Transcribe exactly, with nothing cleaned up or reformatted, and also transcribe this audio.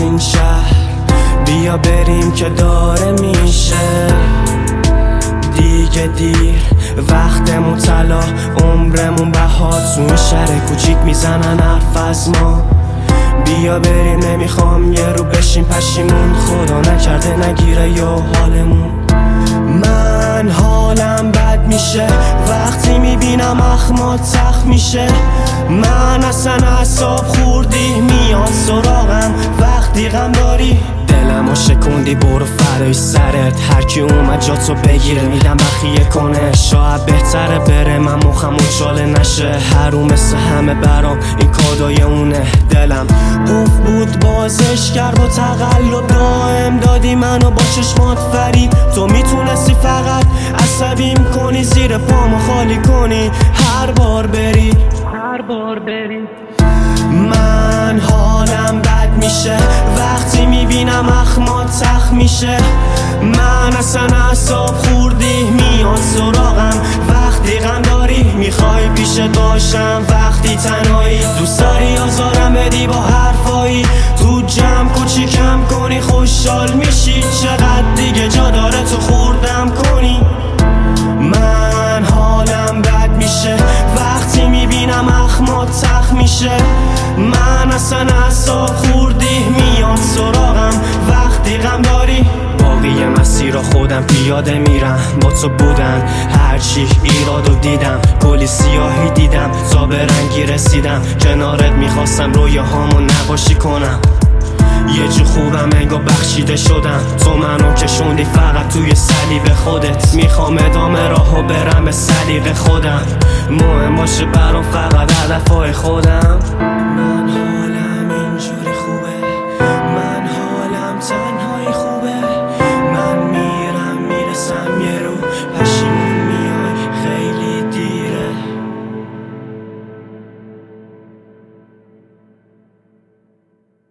این شهر، بیا بریم که داره میشه دیگه دیر، وقتمون طلا، عمرمون بهار، تو این شهر کوچیک میزنن حرف از ما. بیا بریم، نمیخوام یه رو بشیم پشیمون، خدا نکرده نگیره یا حالمون. من حالم بد میشه وقتی میبینم اخمات تخت میشه، من اصلا اعصاب خوردی میاد سراغم وقتی غم داری. دلمو شکوندی، برو فرای سرت، هرکی اومد جاتو بگیره میدم بخیه کنه. شاید بهتره بره من مخم اچاله نشه، هرو مثل همه برام این کادای اونه. دلم قفل بود بازش کرد با تقلب دائم دادی منو با چشمات فرید. تو میتونستی فقط عصبیم کنی، زیر پامو خالی کنی هر بار بری هر بار بری. من حالم بد میشه وقتی میبینم اخمات تخت میشه، من اصلا اعصاب خوردی میاد سراغم وقتی غم داری. میخوای پیشت باشم وقتی تنهایی، دوست داری آزارم بدی با حرفایی، تو جمع کوچیکم کنی خوشحال میشی، چقدر دیگه جا داره تو خوردم کنی. من حالم بد میشه وقتی میبینم اخمات تخت میشه، من اصلا اعصاب خوردی میاد سراغم وقتی غم داری. باقی مسیر رو خودم پیاده میرم، با تو بودن هرچی ایرادو دیدم، کلی سیاهی دیدم تا به رنگی رسیدم، کنارت میخواستم رویاهامو نباشی کنم. یه جو خوبم انگار بخشیده شدم، تو منو کشوندی فقط توی صلیب خودت، میخوام ادامه راهو برم به سلیقه خودم، مهم باشه برام فقط هدفهای خودم.